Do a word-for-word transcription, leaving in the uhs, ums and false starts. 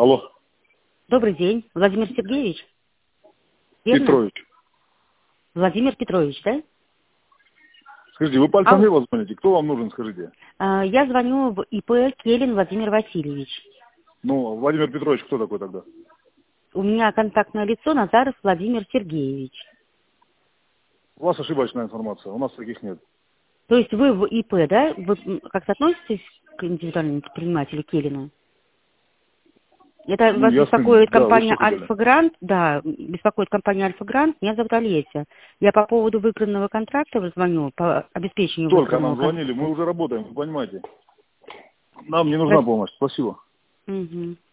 Алло. Добрый день, Владимир Сергеевич? Верно? Петрович. Владимир Петрович, да? Скажите, вы по Альфа-Мейлу звоните? Кто вам нужен, скажите? А, Я звоню в ИП Келин Владимир Васильевич. Ну, Владимир Петрович, кто такой тогда? У меня контактное лицо Назаров Владимир Сергеевич. У вас ошибочная информация, у нас таких нет. То есть вы в ИП, да? Вы м, как-то относитесь к индивидуальному предпринимателю Келину? Это Ну, вас я с ним, беспокоит да, вы компания что хотели? Альфа Грант, да, беспокоит компания Альфа Грант, меня зовут Олеся. Я по поводу выигранного контракта звоню, по обеспечению Только выигранного нам звонили, контракта. мы уже работаем, вы понимаете. Нам не нужна помощь, спасибо. Угу.